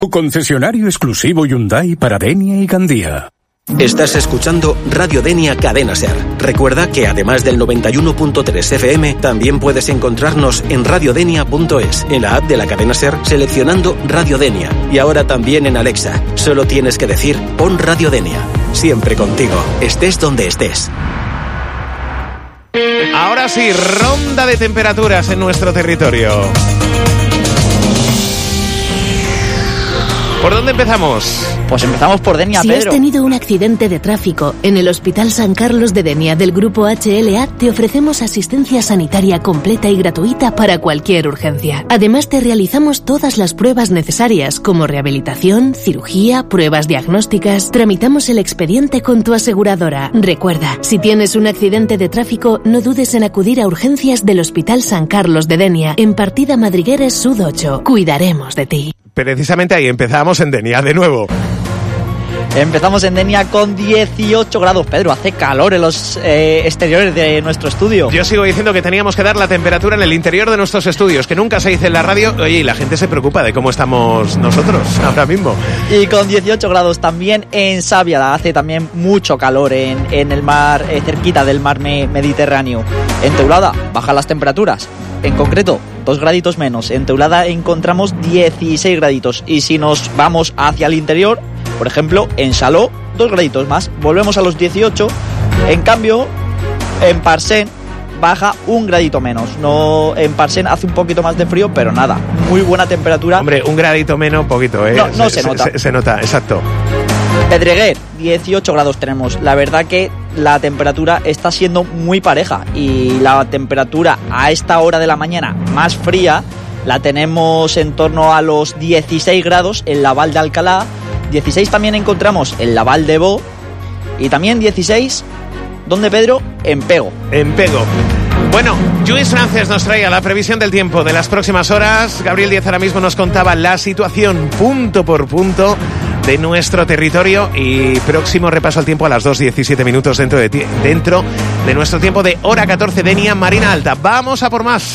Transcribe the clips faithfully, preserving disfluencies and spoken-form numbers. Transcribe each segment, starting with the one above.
Concesionario exclusivo Hyundai para Denia y Gandía. Estás escuchando Radio Denia Cadena Ser. Recuerda que además del noventa y uno punto tres F M, también puedes encontrarnos en radiodenia punto es, en la app de la Cadena Ser, seleccionando Radio Denia. Y ahora también en Alexa. Solo tienes que decir, pon Radio Denia. Siempre contigo, estés donde estés. Ahora sí, ronda de temperaturas en nuestro territorio. ¿Por dónde empezamos? Pues empezamos por Denia, si Pedro. Si has tenido un accidente de tráfico en el Hospital San Carlos de Denia del Grupo H L A, te ofrecemos asistencia sanitaria completa y gratuita para cualquier urgencia. Además, te realizamos todas las pruebas necesarias, como rehabilitación, cirugía, pruebas diagnósticas. Tramitamos el expediente con tu aseguradora. Recuerda, si tienes un accidente de tráfico, no dudes en acudir a urgencias del Hospital San Carlos de Denia, en Partida Madrigueres Sud ocho. Cuidaremos de ti. Precisamente ahí empezamos en Denia de nuevo. Empezamos en Denia con dieciocho grados. Pedro, hace calor en los eh, exteriores de nuestro estudio. Yo sigo diciendo que teníamos que dar la temperatura en el interior de nuestros estudios, que nunca se dice en la radio. Oye, y la gente se preocupa de cómo estamos nosotros ahora mismo. Y con dieciocho grados también en Savia. Hace también mucho calor en, en el mar, eh, cerquita del mar me, Mediterráneo. En Teulada bajan las temperaturas. En concreto, dos graditos menos. En Teulada encontramos dieciséis graditos. Y si nos vamos hacia el interior, por ejemplo, en Saló, dos graditos más. Volvemos a los dieciocho. En cambio, en Parcén baja un gradito menos. No, en Parcén hace un poquito más de frío, pero nada. Muy buena temperatura. Hombre, un gradito menos, poquito, ¿eh? No, no se, se nota. Se, se nota, exacto. Pedreguer, dieciocho grados tenemos. La verdad que la temperatura está siendo muy pareja y la temperatura a esta hora de la mañana más fría la tenemos en torno a los dieciséis grados en la Val de Alcalá. dieciséis también encontramos en la Val de Bo y también dieciséis, ¿dónde, Pedro? En Pego. En Pego. Bueno, Lluís Frances nos traía la previsión del tiempo de las próximas horas. Gabriel Díaz ahora mismo nos contaba la situación punto por punto de nuestro territorio y próximo repaso al tiempo a las dos diecisiete minutos dentro de, ti- dentro de nuestro tiempo de hora catorce Denia Marina Alta. Vamos a por más.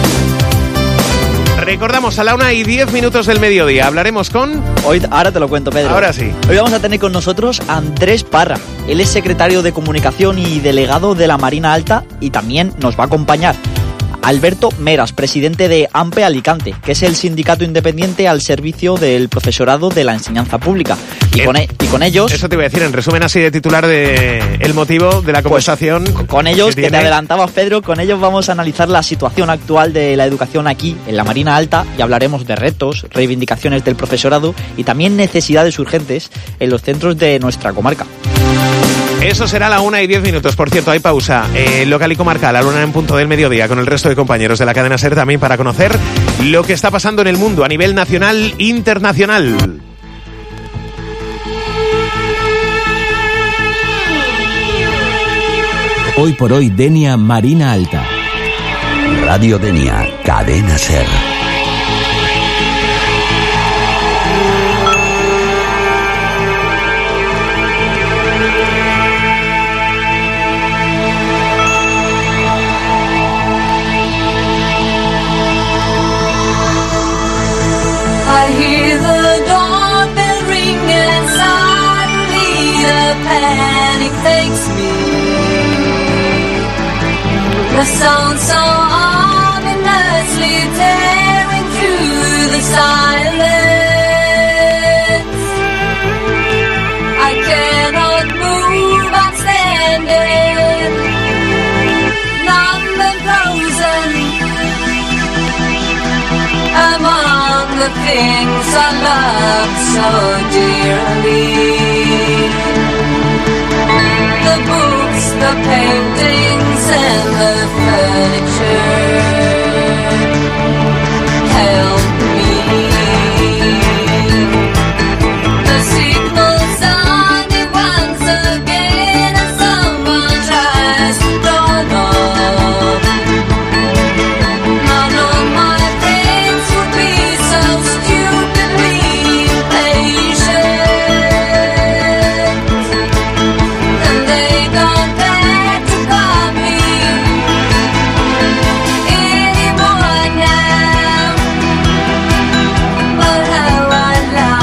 Recordamos, a la una y diez minutos del mediodía hablaremos con... Hoy, ahora te lo cuento, Pedro. Ahora sí. Hoy vamos a tener con nosotros a Andrés Parra. Él es secretario de Comunicación y delegado de la Marina Alta y también nos va a acompañar Alberto Meras, presidente de AMPE Alicante, que es el sindicato independiente al servicio del profesorado de la enseñanza pública. Y, con, e- y con ellos... Eso te iba a decir, en resumen así de titular de el motivo de la conversación. Pues, con ellos, que, que te adelantabas, Pedro, con ellos vamos a analizar la situación actual de la educación aquí, en la Marina Alta, y hablaremos de retos, reivindicaciones del profesorado y también necesidades urgentes en los centros de nuestra comarca. Eso será a la una y diez minutos. Por cierto, hay pausa eh, local y comarcal, a la una en punto del mediodía, con el resto de compañeros de la cadena SER también para conocer lo que está pasando en el mundo a nivel nacional e internacional. Hoy por hoy, Denia Marina Alta. Radio Denia, cadena SER. I hear the doorbell ring and suddenly the panic takes me. The sound so ominously tearing through the silence. I cannot move, I'm standing, numb and frozen among the things I love so dearly. The books, the paintings and the furniture.